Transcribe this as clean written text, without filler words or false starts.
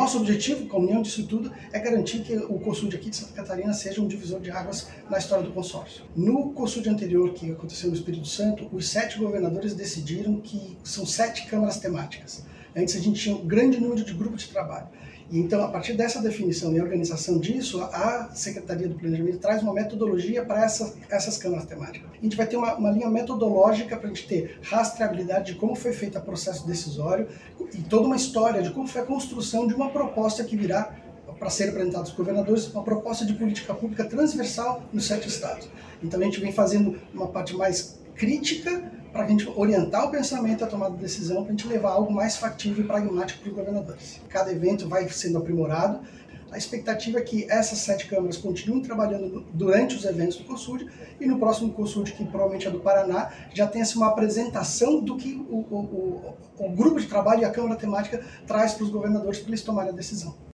nosso objetivo, com a união disso tudo, é garantir que o COSUD aqui de Santa Catarina seja um divisor de águas na história do consórcio. No COSUD anterior, que aconteceu no Espírito Santo, os 7 governadores decidiram que são 7 câmaras temáticas. Antes a gente tinha um grande número de grupos de trabalho. E então, a partir dessa definição e organização disso, a Secretaria do Planejamento traz uma metodologia para essas câmaras temáticas. A gente vai ter uma linha metodológica para a gente ter rastreabilidade de como foi feito o processo decisório e toda uma história de como foi a construção de uma proposta que virá para ser apresentada aos governadores, uma proposta de política pública transversal nos 7 estados. Então a gente vem fazendo uma parte mais crítica para a gente orientar o pensamento e a tomada de decisão, para a gente levar algo mais factível e pragmático para os governadores. Cada evento vai sendo aprimorado. A expectativa é que essas 7 câmaras continuem trabalhando durante os eventos do COSUD e no próximo COSUD, que provavelmente é do Paraná, já tenha-se uma apresentação do que o grupo de trabalho e a câmara temática traz para os governadores para eles tomarem a decisão.